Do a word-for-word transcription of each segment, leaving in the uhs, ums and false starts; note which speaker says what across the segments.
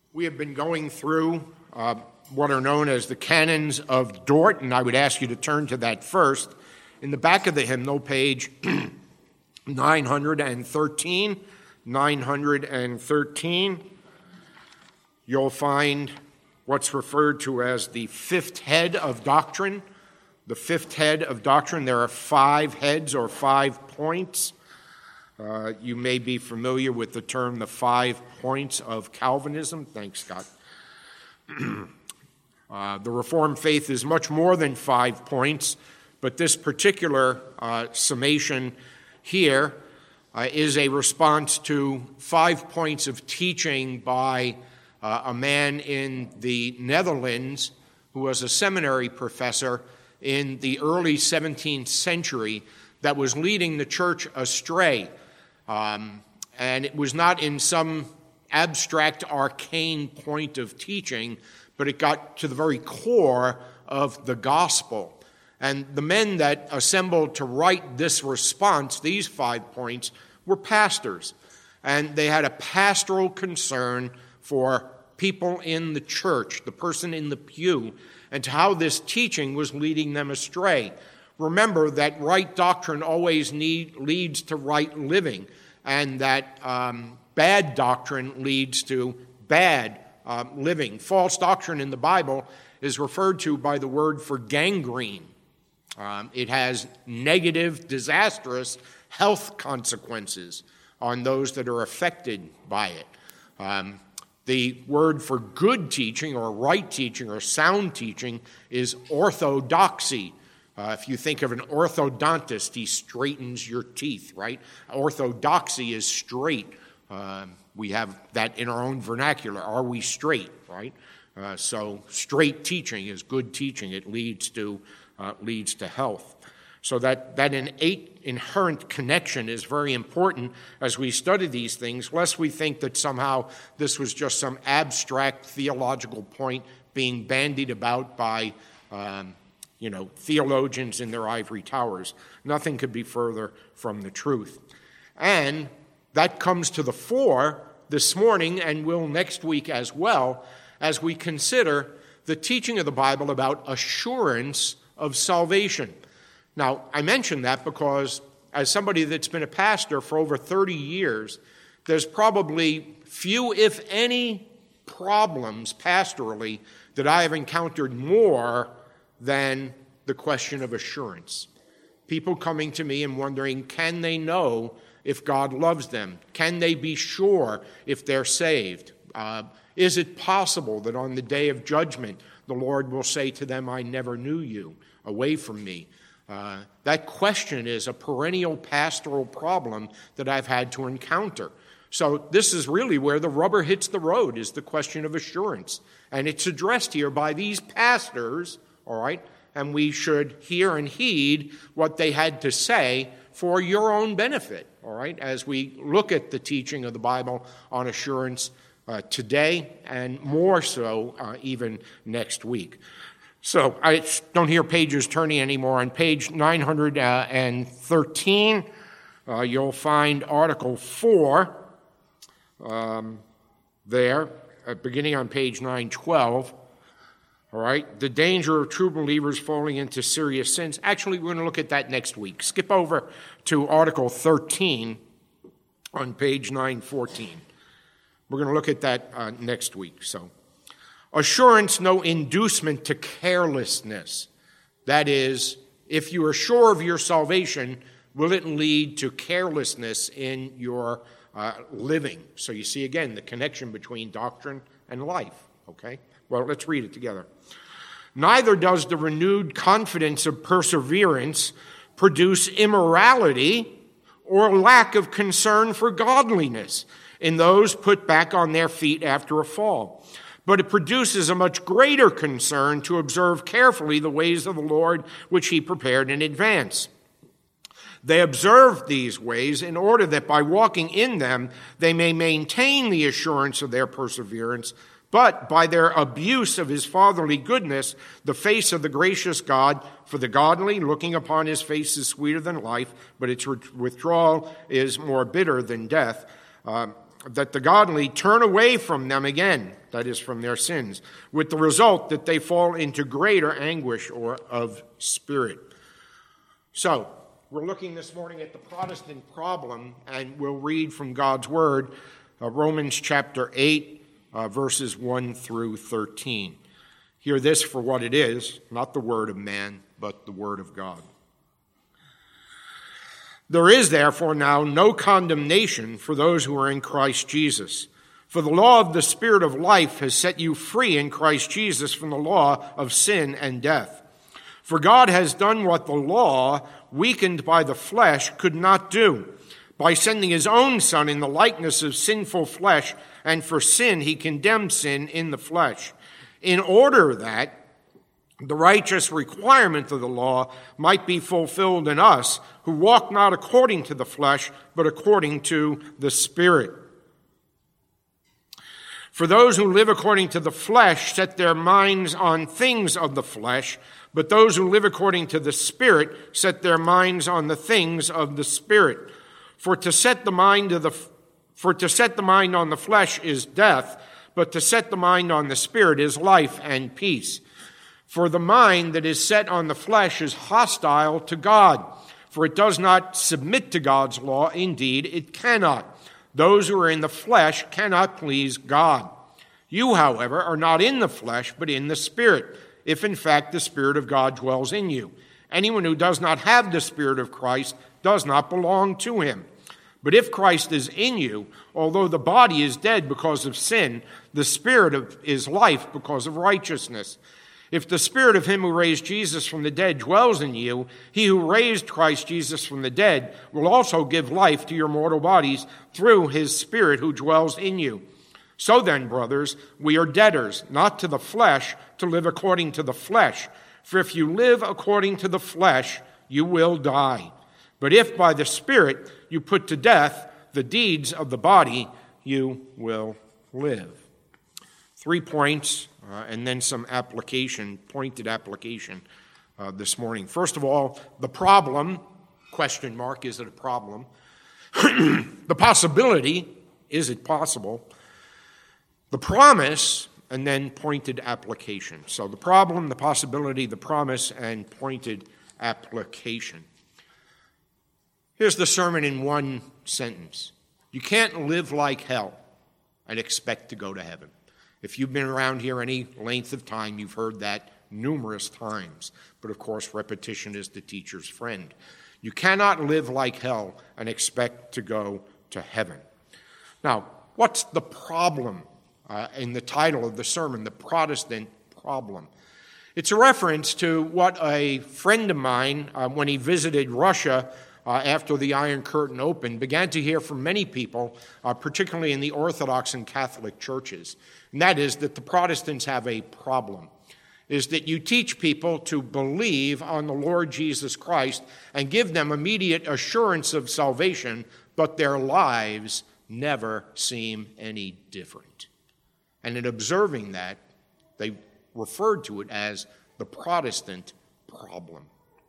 Speaker 1: We have been going through uh, what are known as the canons of Dort, and I would ask you to turn to that first. In the back of the hymnal, page nine hundred thirteen, nine hundred thirteen, you'll find what's referred to as the fifth head of doctrine. The fifth head of doctrine, there are five heads or five points. Uh, you may be familiar with the term the five points of Calvinism. Thanks, Scott. uh, the Reformed faith is much more than five points, but this particular uh, summation here uh, is a response to five points of teaching by uh, a man in the Netherlands who was a seminary professor in the early seventeenth century that was leading the church astray. Um, and it was not in some abstract, arcane point of teaching, but it got to the very core of the gospel. And the men that assembled to write this response, these five points, were pastors. And they had a pastoral concern for people in the church, the person in the pew, and to how this teaching was leading them astray. Remember that right doctrine always need, leads to right living, and that um, bad doctrine leads to bad uh, living. False doctrine in the Bible is referred to by the word for gangrene. Um, it has negative, disastrous health consequences on those that are affected by it. Um, the word for good teaching or right teaching or sound teaching is orthodoxy. Uh, if you think of an orthodontist, he straightens your teeth, right? Orthodoxy is straight. Uh, we have that in our own vernacular. Are we straight, right? Uh, so straight teaching is good teaching. It leads to uh, leads to health. So that, that innate inherent connection is very important as we study these things, lest we think that somehow this was just some abstract theological point being bandied about by um, you know, theologians in their ivory towers. Nothing could be further from the truth. And that comes to the fore this morning and will next week as well as we consider the teaching of the Bible about assurance of salvation. Now, I mention that because as somebody that's been a pastor for over thirty years, there's probably few, if any, problems pastorally that I have encountered more than the question of assurance. People coming to me and wondering, can they know if God loves them? Can they be sure if they're saved? Uh, is it possible that on the day of judgment, the Lord will say to them, I never knew you, away from me? Uh, that question is a perennial pastoral problem that I've had to encounter. So this is really where the rubber hits the road, is the question of assurance. And it's addressed here by these pastors, all right, and we should hear and heed what they had to say for your own benefit, all right, as we look at the teaching of the Bible on assurance uh, today and more so uh, even next week. So I don't hear pages turning anymore. On page nine hundred thirteen, uh, you'll find Article four um, there, uh, beginning on page nine twelve. All right, the danger of true believers falling into serious sins. Actually, we're going to look at that next week. Skip over to Article thirteen on page nine fourteen. We're going to look at that uh, next week. So, assurance, no inducement to carelessness. That is, if you are sure of your salvation, will it lead to carelessness in your uh, living? So you see, again, the connection between doctrine and life, okay? Well, let's read it together. Neither does the renewed confidence of perseverance produce immorality or lack of concern for godliness in those put back on their feet after a fall. But it produces a much greater concern to observe carefully the ways of the Lord which he prepared in advance. They observed these ways in order that by walking in them they may maintain the assurance of their perseverance, but by their abuse of his fatherly goodness, the face of the gracious God, for the godly looking upon his face is sweeter than life, but its withdrawal is more bitter than death. Um, that the godly turn away from them again, that is, from their sins, with the result that they fall into greater anguish or of spirit. So, we're looking this morning at the Protestant problem, and we'll read from God's Word, uh, Romans chapter eight, uh, verses one through thirteen. Hear this for what it is, not the word of man, but the word of God. There is therefore now no condemnation for those who are in Christ Jesus. For the law of the Spirit of life has set you free in Christ Jesus from the law of sin and death. For God has done what the law, weakened by the flesh, could not do, by sending his own Son in the likeness of sinful flesh, and for sin he condemned sin in the flesh, in order that the righteous requirement of the law might be fulfilled in us, who walk not according to the flesh, but according to the Spirit. For those who live according to the flesh set their minds on things of the flesh, but those who live according to the Spirit set their minds on the things of the Spirit. For to set the mind of the for to set the mind on the flesh is death, but to set the mind on the Spirit is life and peace. For the mind that is set on the flesh is hostile to God, for it does not submit to God's law. Indeed, it cannot. Those who are in the flesh cannot please God. You, however, are not in the flesh, but in the Spirit, if in fact the Spirit of God dwells in you. Anyone who does not have the Spirit of Christ does not belong to him. But if Christ is in you, although the body is dead because of sin, the Spirit of, is life because of righteousness. If the Spirit of him who raised Jesus from the dead dwells in you, he who raised Christ Jesus from the dead will also give life to your mortal bodies through his Spirit who dwells in you. So then, brothers, we are debtors, not to the flesh, to live according to the flesh. For if you live according to the flesh, you will die. But if by the Spirit you put to death the deeds of the body, you will live. Three points, uh, and then some application, pointed application uh, this morning. First of all, the problem, question mark, is it a problem? The possibility, is it possible? The promise, and then pointed application. So the problem, the possibility, the promise, and pointed application. Here's the sermon in one sentence. You can't live like hell and expect to go to heaven. If you've been around here any length of time, you've heard that numerous times. But of course, repetition is the teacher's friend. You cannot live like hell and expect to go to heaven. Now, what's the problem uh, in the title of the sermon, the Protestant problem? It's a reference to what a friend of mine, uh, when he visited Russia uh, after the Iron Curtain opened, began to hear from many people, uh, particularly in the Orthodox and Catholic churches. And that is that the Protestants have a problem, is that you teach people to believe on the Lord Jesus Christ and give them immediate assurance of salvation, but their lives never seem any different. And in observing that, they referred to it as the Protestant problem.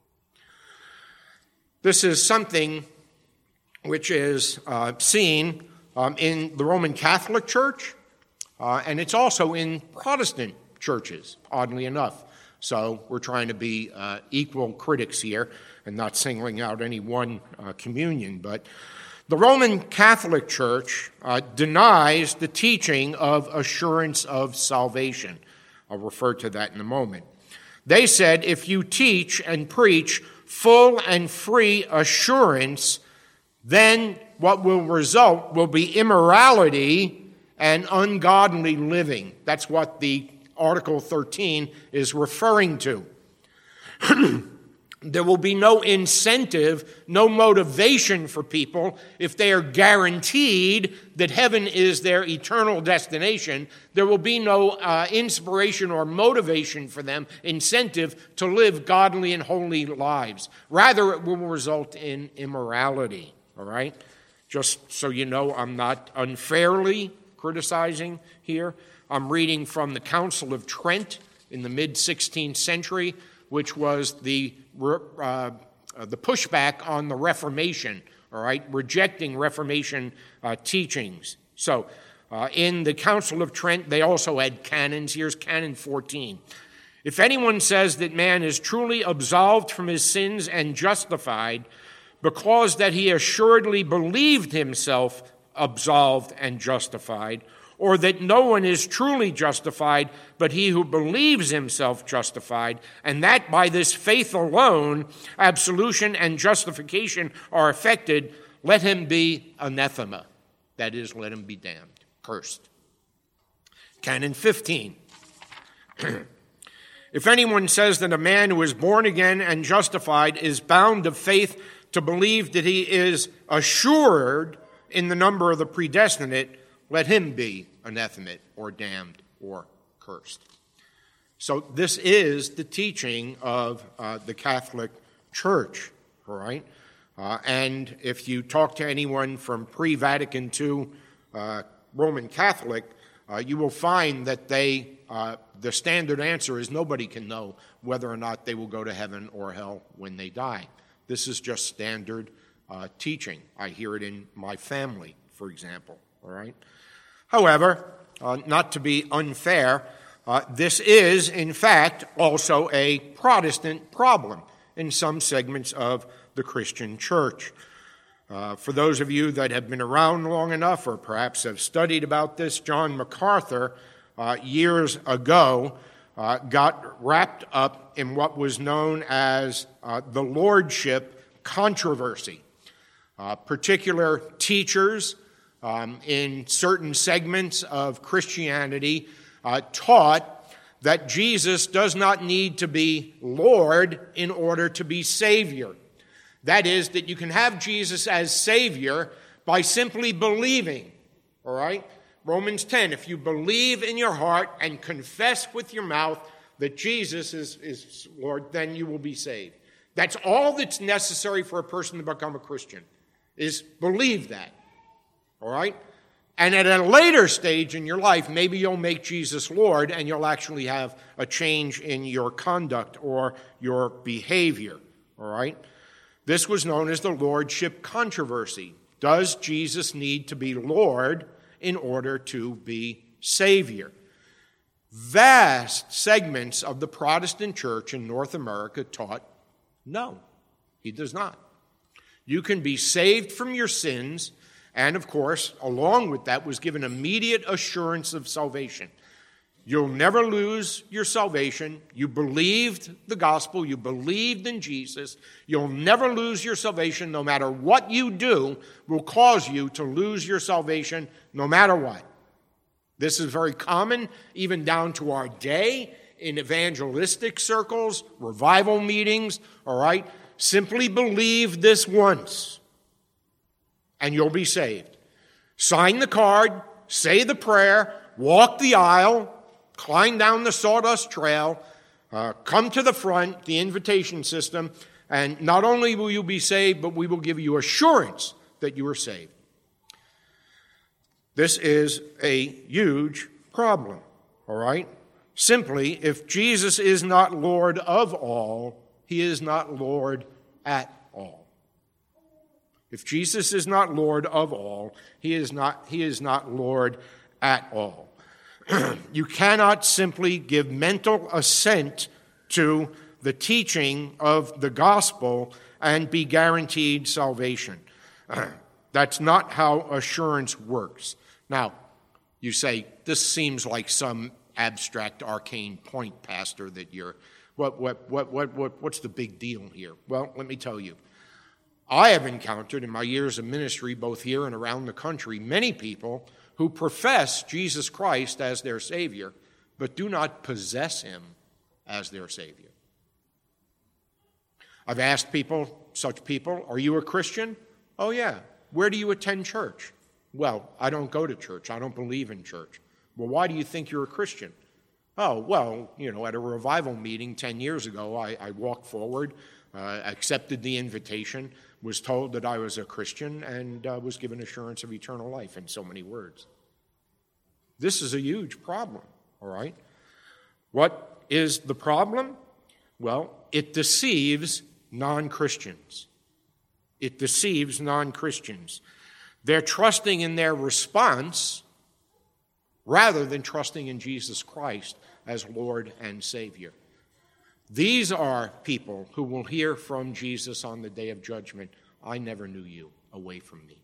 Speaker 1: This is something which is uh, seen um, in the Roman Catholic Church, uh, and it's also in Protestant churches, oddly enough. So we're trying to be uh, equal critics here and not singling out any one uh, communion. But the Roman Catholic Church uh, denies the teaching of assurance of salvation. I'll refer to that in a moment. They said if you teach and preach full and free assurance, then what will result will be immorality and ungodly living. That's what the Article thirteen is referring to. There will be no incentive, no motivation for people if they are guaranteed that heaven is their eternal destination. There will be no uh, inspiration or motivation for them, incentive to live godly and holy lives. Rather, it will result in immorality, all right? Just so you know, I'm not unfairly criticizing here. I'm reading from the Council of Trent in the mid-sixteenth century, which was the uh, the pushback on the Reformation, all right, rejecting Reformation uh, teachings So uh, in the Council of Trent, they also had canons. Here's Canon fourteen. If anyone says that man is truly absolved from his sins and justified because that he assuredly believed himself absolved and justified, or that no one is truly justified but he who believes himself justified, and that by this faith alone absolution and justification are effected, let him be anathema. That is, let him be damned, cursed. Canon fifteen. If anyone says that a man who is born again and justified is bound of faith to believe that he is assured in the number of the predestinate, let him be anathema or damned or cursed. So this is the teaching of uh, the Catholic Church, all right? Uh, and if you talk to anyone from pre-Vatican two uh, Roman Catholic, uh, you will find that they, uh, the standard answer is nobody can know whether or not they will go to heaven or hell when they die. This is just standard uh, teaching. I hear it in my family, for example, all right? However, uh, not to be unfair, uh, this is, in fact, also a Protestant problem in some segments of the Christian church. Uh, for those of you that have been around long enough or perhaps have studied about this, John MacArthur, uh, years ago, uh, got wrapped up in what was known as uh, the Lordship controversy. Uh, particular teachers um, in certain segments of Christianity uh, taught that Jesus does not need to be Lord in order to be Savior. That is, that you can have Jesus as Savior by simply believing, all right? Romans ten, if you believe in your heart and confess with your mouth that Jesus is, is Lord, then you will be saved. That's all that's necessary for a person to become a Christian, is believe that, all right? And at a later stage in your life, maybe you'll make Jesus Lord and you'll actually have a change in your conduct or your behavior, all right? This was known as the Lordship controversy. Does Jesus need to be Lord in order to be Savior? Vast segments of the Protestant church in North America taught, no, he does not. You can be saved from your sins, and of course, along with that was given immediate assurance of salvation. You'll never lose your salvation. You believed the gospel. You believed in Jesus. You'll never lose your salvation. No matter what you do will cause you to lose your salvation no matter what. This is very common even down to our day in evangelistic circles, revival meetings, all right? Simply believe this once and you'll be saved. Sign the card, say the prayer, walk the aisle, climb down the sawdust trail, uh, come to the front, the invitation system, and not only will you be saved, but we will give you assurance that you are saved. This is a huge problem, all right? Simply, if Jesus is not Lord of all, he is not Lord at all. If Jesus is not Lord of all, he is not, he is not Lord at all. You cannot simply give mental assent to the teaching of the gospel and be guaranteed salvation. That's not how assurance works. Now, you say, this seems like some abstract, arcane point, Pastor, that you're, what, what, what, what, what, what's the big deal here? Well, let me tell you. I have encountered in my years of ministry, both here and around the country, many people who profess Jesus Christ as their Savior, but do not possess him as their Savior. I've asked people, such people, are you a Christian? Oh, yeah. Where do you attend church? Well, I don't go to church. I don't believe in church. Well, why do you think you're a Christian? Oh, well, you know, at a revival meeting ten years ago, I, I walked forward, uh, accepted the invitation, was told that I was a Christian, and uh, was given assurance of eternal life in so many words. This is a huge problem, all right? What is the problem? Well, it deceives non-Christians. It deceives non-Christians. They're trusting in their response rather than trusting in Jesus Christ as Lord and Savior. These are people who will hear from Jesus on the day of judgment, "I never knew you, away from me."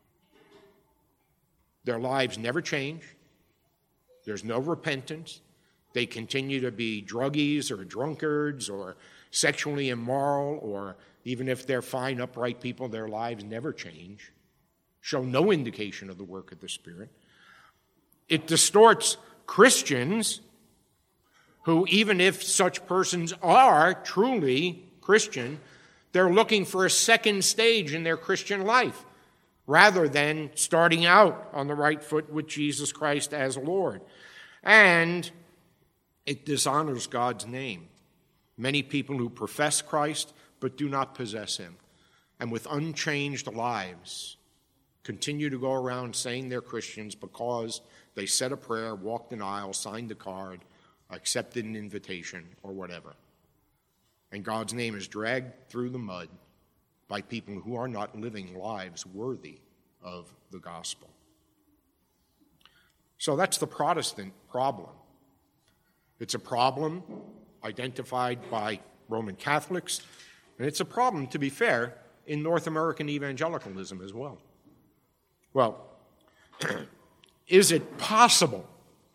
Speaker 1: Their lives never change. There's no repentance. They continue to be druggies or drunkards or sexually immoral, or even if they're fine, upright people, their lives never change, show no indication of the work of the Spirit. It distorts Christians who, even if such persons are truly Christian, they're looking for a second stage in their Christian life rather than starting out on the right foot with Jesus Christ as Lord. And it dishonors God's name. Many people who profess Christ but do not possess him, and with unchanged lives, continue to go around saying they're Christians because they said a prayer, walked an aisle, signed a card, accepted an invitation, or whatever. And God's name is dragged through the mud by people who are not living lives worthy of the gospel. So that's the Protestant problem. It's a problem identified by Roman Catholics, and it's a problem, to be fair, in North American evangelicalism as well. Well, is it possible?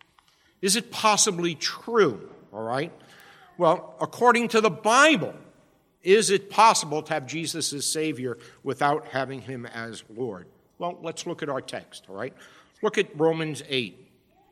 Speaker 1: Is it possibly true, all right? Well, according to the Bible, is it possible to have Jesus as Savior without having him as Lord? Well, let's look at our text, all right? Look at Romans eight.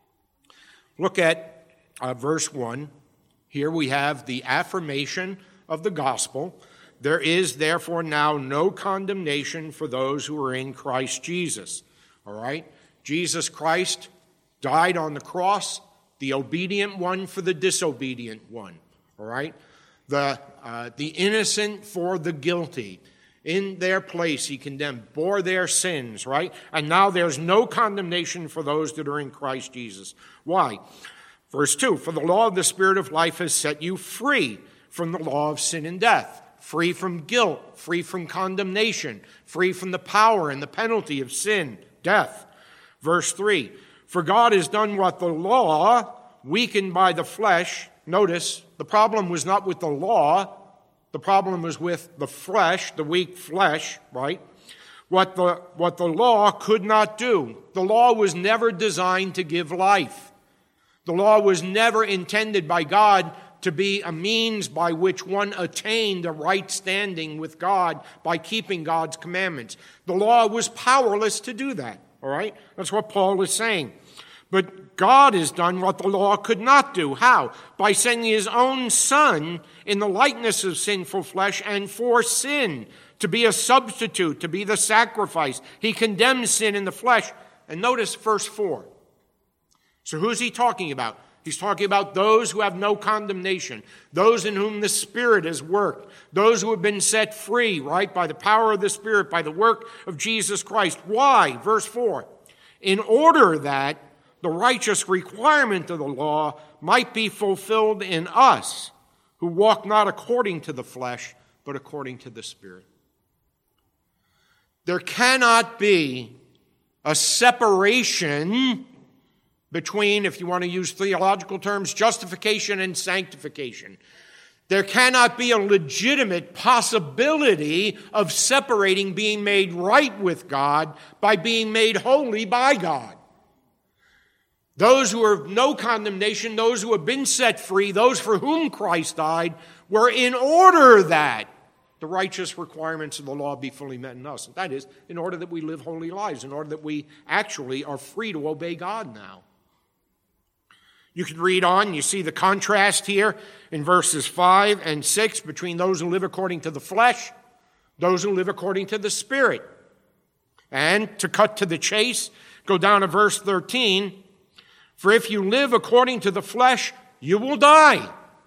Speaker 1: Look at uh, verse one. Here we have the affirmation of the gospel. There is therefore now no condemnation for those who are in Christ Jesus, all right? Jesus Christ died on the cross, the obedient one for the disobedient one, all right? The, uh, the innocent for the guilty. In their place he condemned, bore their sins, right? And now there's no condemnation for those that are in Christ Jesus. Why? Verse two, for the law of the Spirit of life has set you free from the law of sin and death, free from guilt, free from condemnation, free from the power and the penalty of sin, death. Verse three, for God has done what the law, weakened by the flesh, notice, the problem was not with the law, the problem was with the flesh, the weak flesh, right? What the, what the law could not do. The law was never designed to give life. The law was never intended by God to be a means by which one attained a right standing with God by keeping God's commandments. The law was powerless to do that, all right? That's what Paul is saying. But God has done what the law could not do. How? By sending his own Son in the likeness of sinful flesh and for sin, to be a substitute, to be the sacrifice. He condemns sin in the flesh. And notice verse four. So who's he talking about? He's talking about those who have no condemnation, those in whom the Spirit has worked, those who have been set free, right, by the power of the Spirit, by the work of Jesus Christ. Why? Verse four. In order that the righteous requirement of the law might be fulfilled in us, who walk not according to the flesh, but according to the Spirit. There cannot be a separation between, if you want to use theological terms, justification and sanctification. There cannot be a legitimate possibility of separating being made right with God by being made holy by God. Those who have no condemnation, those who have been set free, those for whom Christ died, were in order that the righteous requirements of the law be fully met in us. That is, in order that we live holy lives, in order that we actually are free to obey God now. You can read on, you see the contrast here in verses five and six between those who live according to the flesh, those who live according to the Spirit. And to cut to the chase, go down to verse thirteen. For if you live according to the flesh, you will die.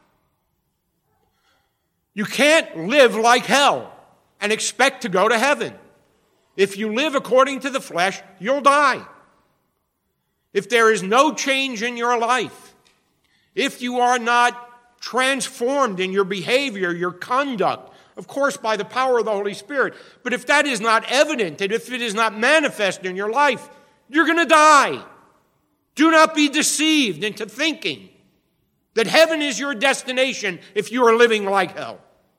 Speaker 1: You can't live like hell and expect to go to heaven. If you live according to the flesh, you'll die. If there is no change in your life, if you are not transformed in your behavior, your conduct, Of course, by the power of the Holy Spirit. But if that is not evident, and if it is not manifest in your life, you're going to die. Do not be deceived into thinking that heaven is your destination if you are living like hell.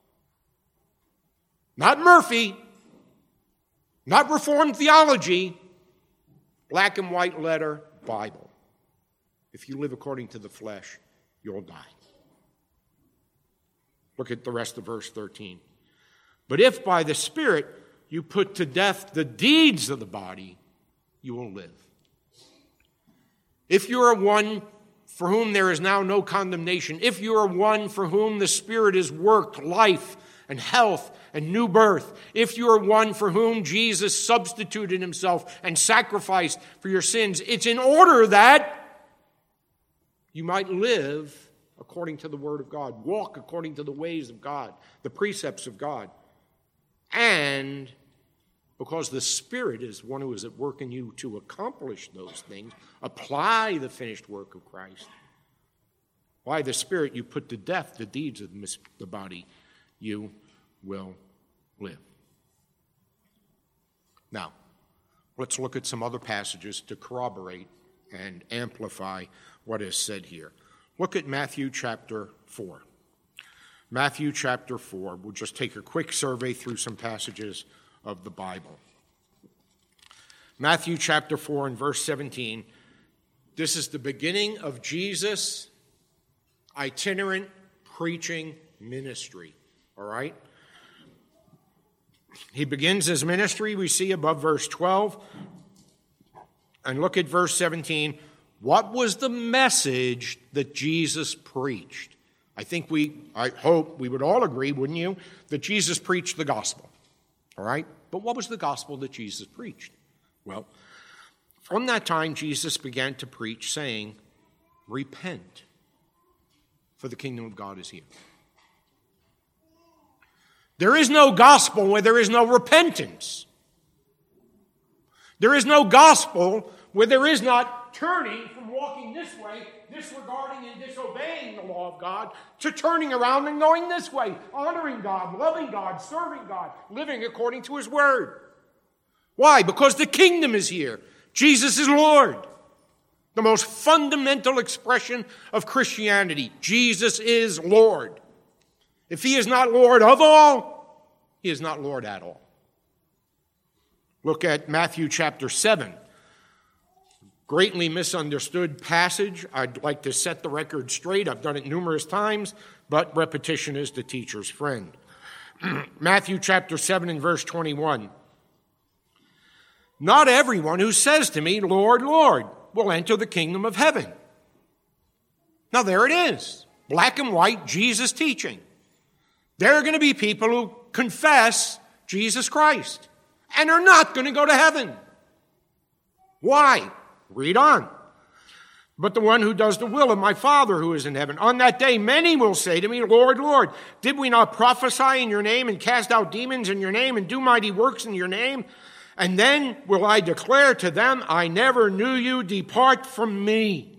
Speaker 1: Not Murphy, not Reformed theology, black and white letter Bible. If you live according to the flesh, you'll die. Look at the rest of verse thirteen. But if by the Spirit you put to death the deeds of the body, you will live. If you are one for whom there is now no condemnation, if you are one for whom the Spirit has worked life and health and new birth, if you are one for whom Jesus substituted himself and sacrificed for your sins, it's in order that you might live according to the Word of God, walk according to the ways of God, the precepts of God. And because the Spirit is one who is at work in you to accomplish those things, apply the finished work of Christ. By the Spirit you put to death the deeds of the body, you will live. Now, let's look at some other passages to corroborate and amplify what is said here. Look at Matthew chapter four. Matthew chapter four. We'll just take a quick survey through some passages of the Bible. Matthew chapter four and verse seventeen. This is the beginning of Jesus' itinerant preaching ministry. All right? He begins his ministry, we see above verse twelve. And look at verse seventeen. What was the message that Jesus preached? I think we, I hope we would all agree, wouldn't you, that Jesus preached the gospel. All right? But what was the gospel that Jesus preached? Well, from that time, Jesus began to preach, saying, repent, for the kingdom of God is here. There is no gospel where there is no repentance. There is no gospel where there is not turning from walking this way, disregarding and disobeying the law of God, to turning around and going this way, honoring God, loving God, serving God, living according to his word. Why? Because the kingdom is here. Jesus is Lord. The most fundamental expression of Christianity. Jesus is Lord. If he is not Lord of all, he is not Lord at all. Look at Matthew chapter seven. Greatly misunderstood passage. I'd like to set the record straight. I've done it numerous times, but repetition is the teacher's friend. Matthew chapter seven and verse twenty-one. Not everyone who says to me, Lord, Lord, will enter the kingdom of heaven. Now there it is. Black and white, Jesus teaching. There are going to be people who confess Jesus Christ and are not going to go to heaven. Why? Read on. But the one who does the will of my Father who is in heaven. On that day, many will say to me, Lord, Lord, did we not prophesy in your name and cast out demons in your name and do mighty works in your name? And then will I declare to them, I never knew you, depart from me.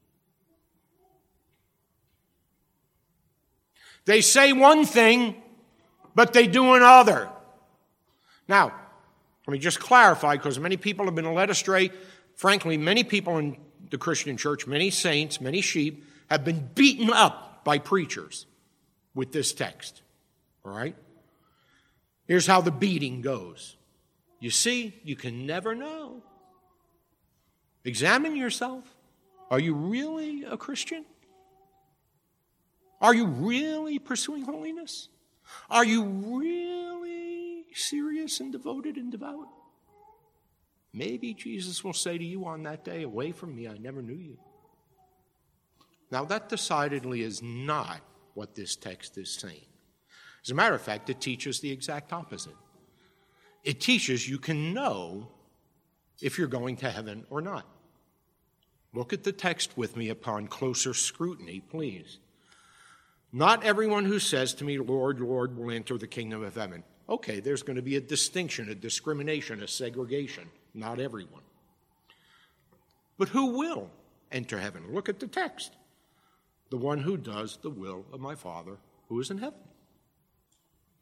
Speaker 1: They say one thing, but they do another. Now, let me just clarify, because many people have been led astray. Frankly, many people in the Christian church, many saints, many sheep, have been beaten up by preachers with this text. All right? Here's how the beating goes. You see, you can never know. Examine yourself. Are you really a Christian? Are you really pursuing holiness? Are you really serious and devoted and devout? Maybe Jesus will say to you on that day, away from me, I never knew you. Now, that decidedly is not what this text is saying. As a matter of fact, it teaches the exact opposite. It teaches you can know if you're going to heaven or not. Look at the text with me upon closer scrutiny, please. Not everyone who says to me, Lord, Lord, will enter the kingdom of heaven. Okay, there's going to be a distinction, a discrimination, a segregation. Not everyone. But who will enter heaven? Look at the text. The one who does the will of my Father who is in heaven.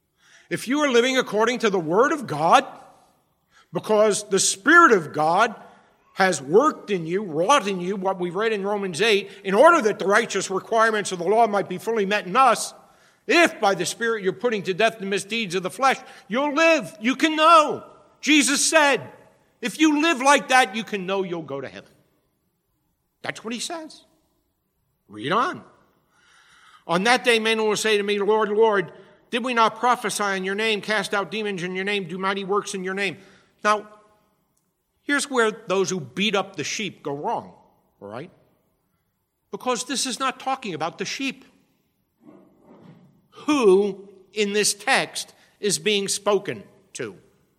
Speaker 1: If you are living according to the Word of God, because the Spirit of God has worked in you, wrought in you, what we read in Romans eight, in order that the righteous requirements of the law might be fully met in us, if by the Spirit you're putting to death the misdeeds of the flesh, you'll live. You can know. Jesus said, if you live like that, you can know you'll go to heaven. That's what he says. Read on. On that day, men will say to me, Lord, Lord, did we not prophesy in your name, cast out demons in your name, do mighty works in your name? Now, here's where those who beat up the sheep go wrong, all right? Because this is not talking about the sheep. Who in this text is being spoken to?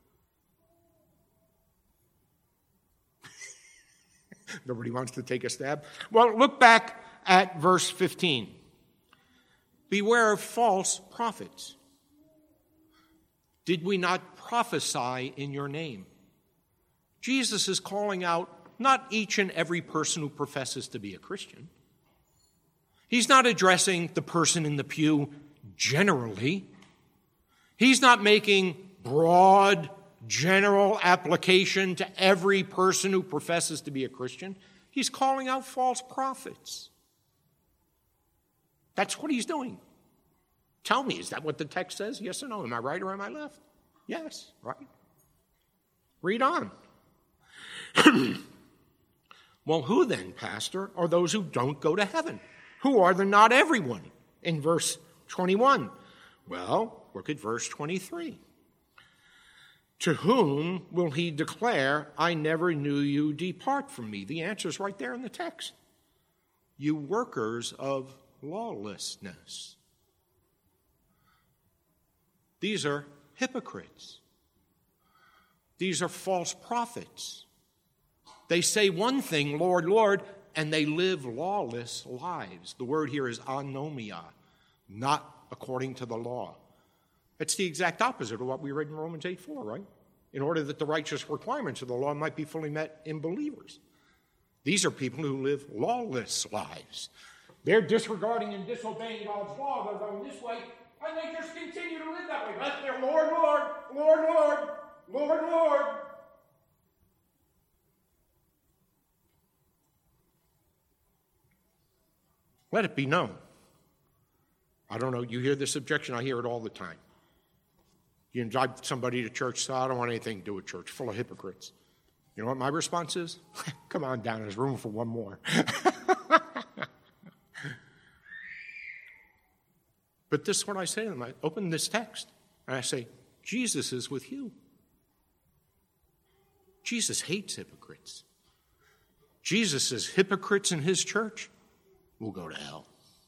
Speaker 1: Nobody wants to take a stab? Well, look back at verse fifteen. Beware of false prophets. Did we not prophesy in your name? Jesus is calling out not each and every person who professes to be a Christian. He's not addressing the person in the pew generally. He's not making broad, general application to every person who professes to be a Christian. He's calling out false prophets. That's what he's doing. Tell me, is that what the text says? Yes or no? Am I right or am I left? Yes, right. Read on. Well, who then, Pastor, are those who don't go to heaven? Who are the not everyone in verse twenty-one? Well, look at verse twenty-three. To whom will he declare, I never knew you, depart from me? The answer is right there in the text. You workers of lawlessness. These are hypocrites. These are false prophets. They say one thing, Lord, Lord, and they live lawless lives. The word here is anomia, not according to the law. It's the exact opposite of what we read in Romans eight four, right? In order that the righteous requirements of the law might be fully met in believers. These are people who live lawless lives. They're disregarding and disobeying God's law. They're going this way, and they just continue to live that way. That's their Lord, Lord, Lord, Lord, Lord, Lord. Let it be known. I don't know, you hear this objection, I hear it all the time. You invite somebody to church, so I don't want anything to do with church, full of hypocrites. You know what my response is? Come on down, there's room for one more. But this is what I say to them. I open this text, and I say, Jesus is with you. Jesus hates hypocrites. Jesus says hypocrites in his church will go to hell.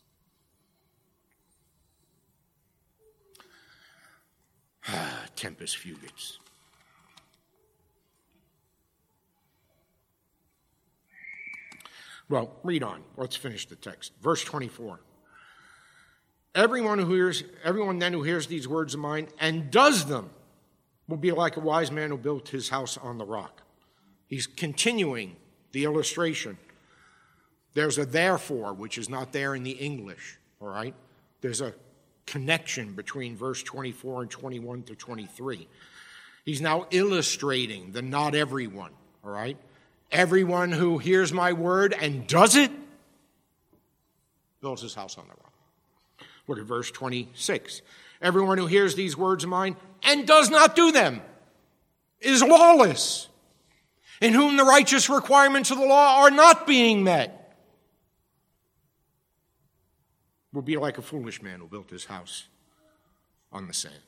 Speaker 1: Tempus fugit. Well, read on. Let's finish the text. Verse twenty-four. Everyone who hears, everyone then who hears these words of mine and does them will be like a wise man who built his house on the rock. He's continuing the illustration. There's a therefore, which is not there in the English, all right? There's a connection between verse twenty-four and twenty-one to twenty-three. He's now illustrating the not everyone, all right? Everyone who hears my word and does it builds his house on the rock. Look at verse twenty-six. Everyone who hears these words of mine and does not do them is lawless, in whom the righteous requirements of the law are not being met. Will be like a foolish man who built his house on the sand.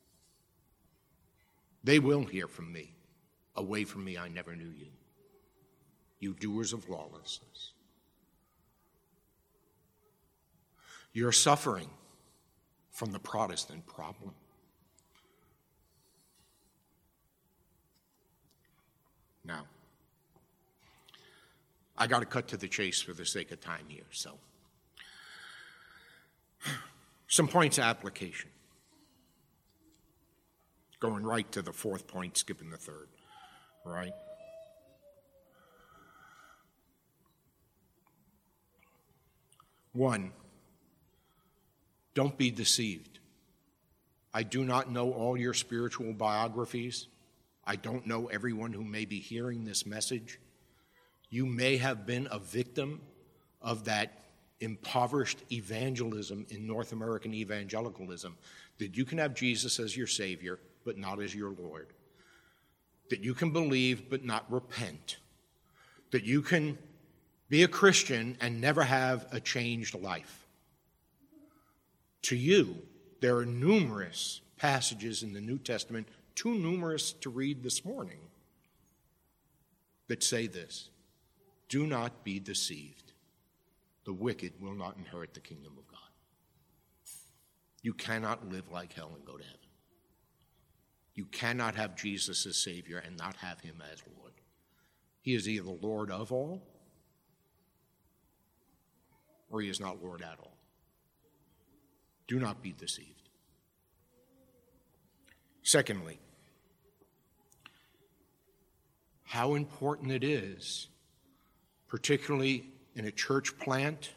Speaker 1: They will hear from me, away from me I never knew you, you doers of lawlessness. You're suffering from the Protestant problem. Now, I got to cut to the chase for the sake of time here, so. Some points of application. Going right to the fourth point, skipping the third, all right? One, don't be deceived. I do not know all your spiritual biographies. I don't know everyone who may be hearing this message. You may have been a victim of that impoverished evangelism in North American evangelicalism, that you can have Jesus as your Savior, but not as your Lord. That you can believe, but not repent. That you can be a Christian and never have a changed life. To you, there are numerous passages in the New Testament, too numerous to read this morning, that say this: do not be deceived. The wicked will not inherit the kingdom of God. You cannot live like hell and go to heaven. You cannot have Jesus as Savior and not have him as Lord. He is either Lord of all, or he is not Lord at all. Do not be deceived. Secondly, how important it is, particularly in a church plant,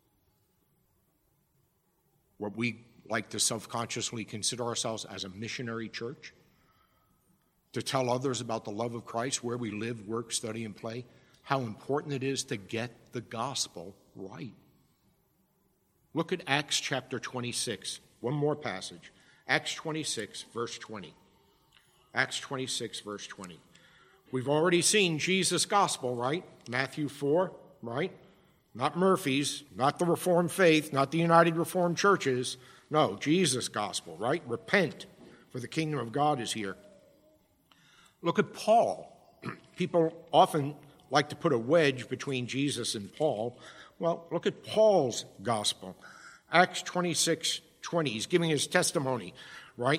Speaker 1: what we like to self-consciously consider ourselves as a missionary church, to tell others about the love of Christ, where we live, work, study, and play, how important it is to get the gospel right. Look at Acts chapter twenty-six. One more passage. Acts twenty-six, verse twenty. Acts twenty-six, verse twenty. We've already seen Jesus' gospel, right? Matthew four, right? Not Murphy's, not the Reformed faith, not the United Reformed churches. No, Jesus' gospel, right? Repent, for the kingdom of God is here. Look at Paul. People often like to put a wedge between Jesus and Paul. Well, look at Paul's gospel. Acts twenty-six twenty. He's giving his testimony, right?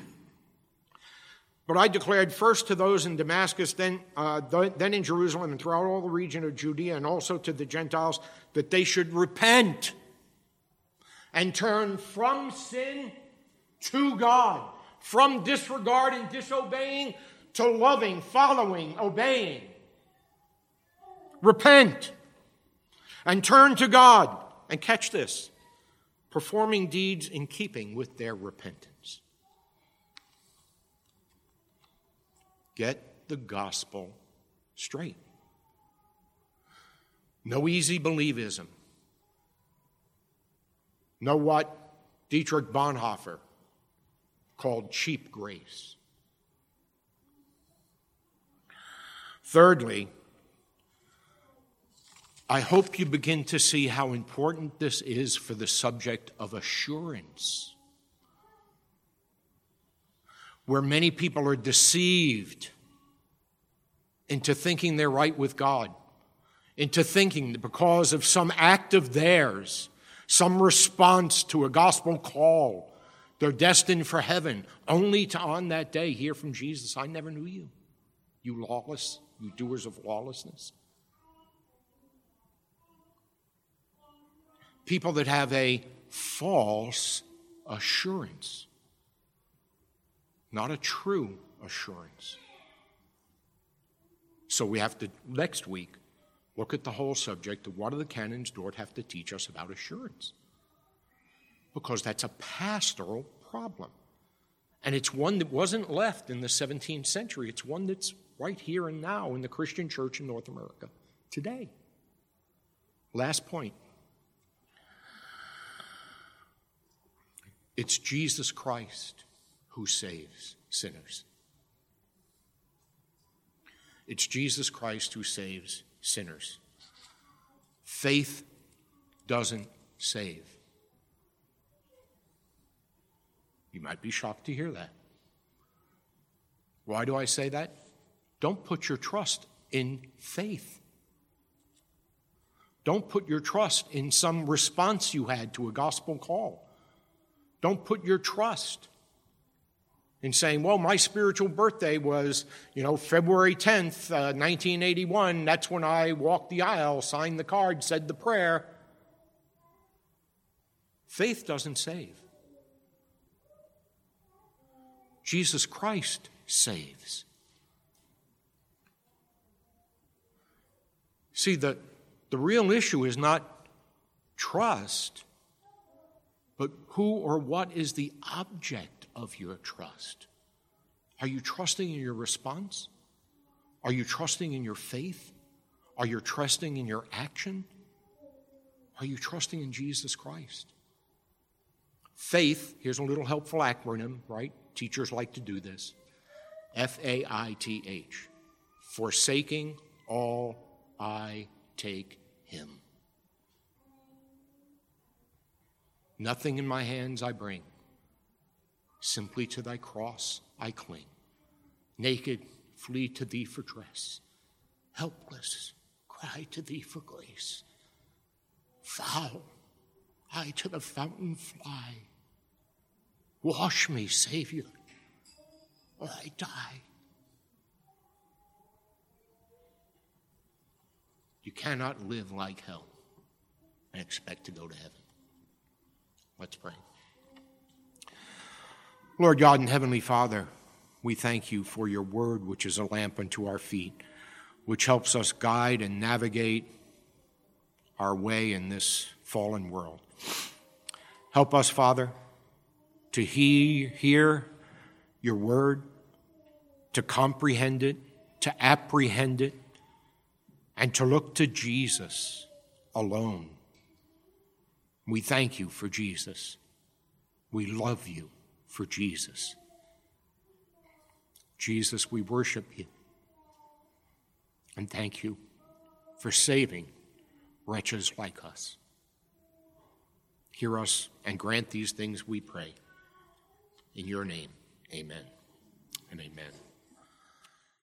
Speaker 1: But I declared first to those in Damascus, then, uh, then in Jerusalem, and throughout all the region of Judea, and also to the Gentiles, that they should repent and turn from sin to God, from disregard and disobeying to loving, following, obeying. Repent and turn to God, and catch this, performing deeds in keeping with their repentance. Get the gospel straight. No easy believism. No what Dietrich Bonhoeffer called cheap grace. Thirdly, I hope you begin to see how important this is for the subject of assurance, where many people are deceived into thinking they're right with God, into thinking that because of some act of theirs, some response to a gospel call, they're destined for heaven, only to on that day hear from Jesus, I never knew you, you lawless, you doers of lawlessness. People that have a false assurance, not a true assurance. So we have to, next week, look at the whole subject of what do the canons Dort have to teach us about assurance. Because that's a pastoral problem. And it's one that wasn't left in the seventeenth century. It's one that's right here and now in the Christian church in North America today. Last point. It's Jesus Christ who saves sinners. It's Jesus Christ who saves sinners. Faith doesn't save. You might be shocked to hear that. Why do I say that? Don't put your trust in faith. Don't put your trust in some response you had to a gospel call. Don't put your trust in saying, well, my spiritual birthday was, you know, February tenth, uh, nineteen eighty-one. That's when I walked the aisle, signed the card, said the prayer. Faith doesn't save. Jesus Christ saves. See, the, the real issue is not trust, but who or what is the object of your trust. Are you trusting in your response? Are you trusting in your faith? Are you trusting in your action? Are you trusting in Jesus Christ? Faith, here's a little helpful acronym, right? Teachers like to do this. F A I T H. Forsaking all, I take him. Nothing in my hands I bring. Simply to thy cross I cling. Naked, flee to thee for dress. Helpless, cry to thee for grace. Foul, I to the fountain fly. Wash me, Savior, or I die. You cannot live like hell and expect to go to heaven. Let's pray. Lord God and Heavenly Father, we thank you for your word, which is a lamp unto our feet, which helps us guide and navigate our way in this fallen world. Help us, Father, to he- hear your word, to comprehend it, to apprehend it, and to look to Jesus alone. We thank you for Jesus. We love you for Jesus. Jesus, we worship you and thank you for saving wretches like us. Hear us and grant these things, we pray. In your name, amen and amen.